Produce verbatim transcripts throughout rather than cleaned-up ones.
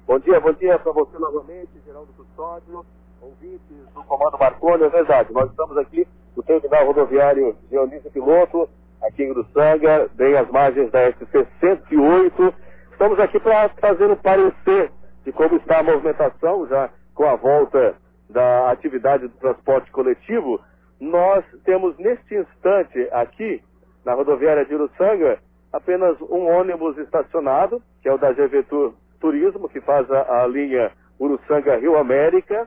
Bom dia, bom dia para você novamente, Geraldo Custódio, ouvintes do Comando Marconi. É verdade, nós estamos aqui no terminal rodoviário Dionísio Piloto, aqui em Uruçanga, bem às margens da S C cento e oito. Estamos aqui para trazer um parecer de como está a movimentação, já com a volta da atividade do transporte coletivo. Nós temos neste instante aqui, na rodoviária de Uruçanga, apenas um ônibus estacionado, que é o da G V Tour Turismo, que faz a, a linha Uruçanga-Rio América,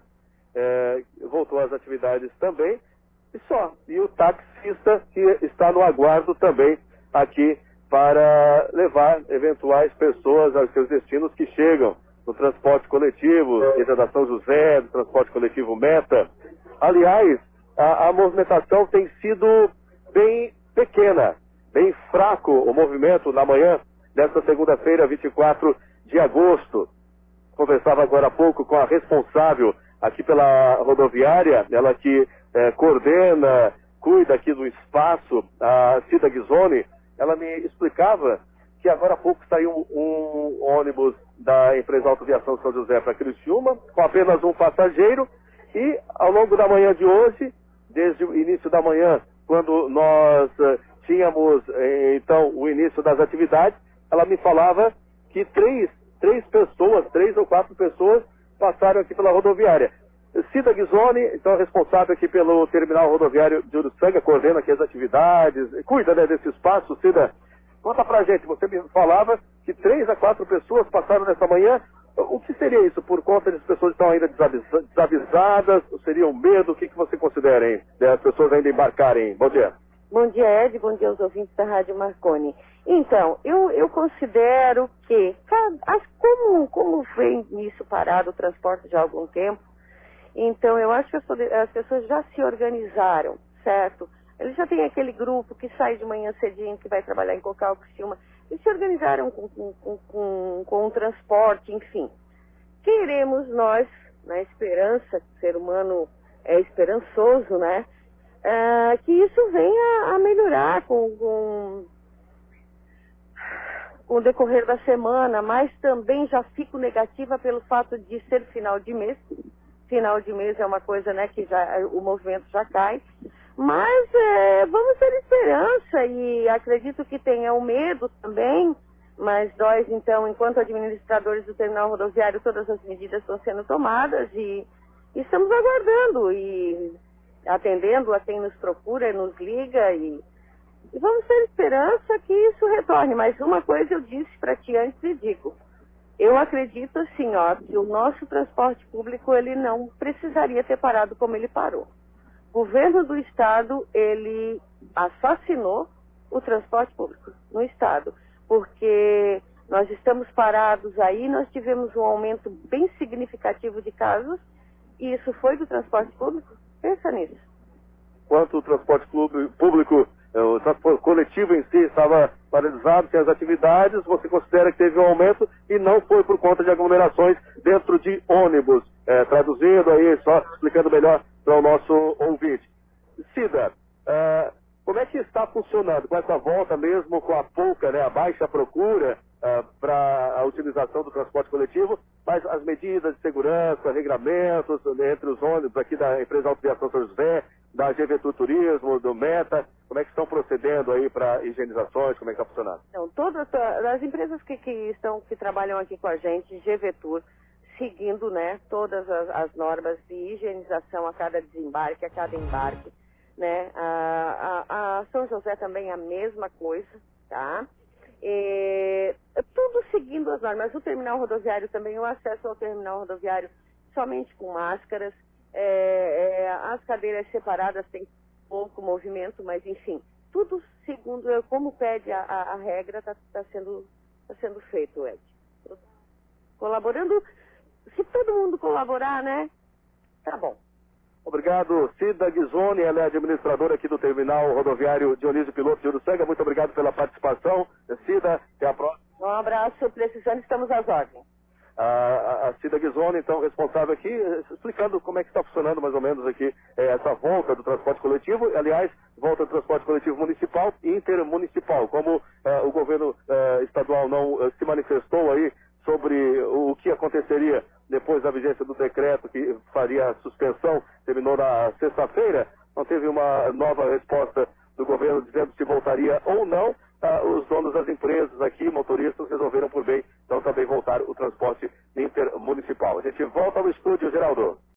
é, voltou às atividades também, e só. E o taxista que está no aguardo também aqui para levar eventuais pessoas aos seus destinos que chegam no transporte coletivo, seja da São José, do transporte coletivo Meta. Aliás, a, a movimentação tem sido bem pequena, bem fraco o movimento na manhã desta segunda-feira, vinte e quatro de agosto. Conversava agora há pouco com a responsável aqui pela rodoviária, ela que eh, coordena, cuida aqui do espaço, a Cida Ghisoni. Ela me explicava que agora há pouco saiu um, um ônibus da empresa Autoviação São José para Criciúma, com apenas um passageiro, e ao longo da manhã de hoje, desde o início da manhã, quando nós eh, tínhamos eh, então o início das atividades, ela me falava que três, três pessoas, três ou quatro pessoas passaram aqui pela rodoviária. Cida Ghisoni, então responsável aqui pelo terminal rodoviário de Uruçanga, coordena aqui as atividades, cuida, né, desse espaço. Cida, conta pra gente, você me falava que três a quatro pessoas passaram nessa manhã. O que seria isso? Por conta de as pessoas estão ainda desavisa- desavisadas? Seria um medo? O que, que você considera, hein? Das pessoas ainda embarcarem? Bom dia. Bom dia, Ed. Bom dia aos ouvintes da Rádio Marconi. Então, eu, eu considero que, como, como vem nisso parado o transporte de algum tempo, então eu acho que as, as pessoas já se organizaram, certo? Eles já têm aquele grupo que sai de manhã cedinho, que vai trabalhar em Cocal, Criciúma, e se organizaram com, com, com, com, com o transporte, enfim. Queremos nós, na esperança, que o ser humano é esperançoso, né? Uh, que isso venha a melhorar com, com, com o decorrer da semana, mas também já fico negativa pelo fato de ser final de mês. Final de mês é uma coisa, né, que já, o movimento já cai. Mas é, vamos ter esperança e acredito que tenha o medo também, mas nós, então, enquanto administradores do terminal rodoviário, todas as medidas estão sendo tomadas e, e estamos aguardando e atendendo a quem nos procura e nos liga e, e vamos ter esperança que isso retorne. Mas uma coisa eu disse para ti antes e digo, eu acredito assim, ó, que o nosso transporte público ele não precisaria ter parado como ele parou. O governo do estado, ele assassinou o transporte público no estado, porque nós estamos parados aí, nós tivemos um aumento bem significativo de casos e isso foi do transporte público. Pensa nisso. Quanto o transporte público, o transporte coletivo em si estava paralisado, sem as atividades, você considera que teve um aumento e não foi por conta de aglomerações dentro de ônibus. É, traduzindo aí, só explicando melhor para o nosso ouvinte. Cida, é, como é que está funcionando com essa volta mesmo, com a pouca, né, a baixa procura é, para a utilização do transporte coletivo, mas as medidas de segurança, regramentos entre os ônibus aqui da empresa Autoviação São José, da G V Tour Turismo, do Meta, como é que estão procedendo aí para higienizações, como é que está funcionando? Então, todas as empresas que, que, estão, que trabalham aqui com a gente, G V Tour, seguindo, né, todas as, as normas de higienização a cada desembarque, a cada embarque, né, a, a, a São José também a mesma coisa, tá? E, tudo seguindo as normas. O terminal rodoviário também, o acesso ao terminal rodoviário somente com máscaras, é, é, as cadeiras separadas tem pouco movimento, mas enfim, tudo segundo como pede a, a, a regra, está tá sendo, tá sendo feito, Ed. Colaborando, se todo mundo colaborar, né, tá bom. Obrigado, Cida Ghisoni, ela é administradora aqui do terminal rodoviário Dionísio Piloto de Uruçanga. Muito obrigado pela participação. Cida, até a próxima. Um abraço, precisando, estamos às ordens. A, a Cida Ghisoni, então, responsável aqui, explicando como é que está funcionando mais ou menos aqui é, essa volta do transporte coletivo, aliás, volta do transporte coletivo municipal e intermunicipal. Como é, o governo é, estadual não é, se manifestou aí sobre o que aconteceria depois da vigência do decreto que faria a suspensão, terminou na sexta-feira, não teve uma nova resposta do governo dizendo se voltaria ou não. Ah, os donos das empresas aqui, motoristas, resolveram por bem, então também voltar o transporte intermunicipal. A gente volta ao estúdio, Geraldo.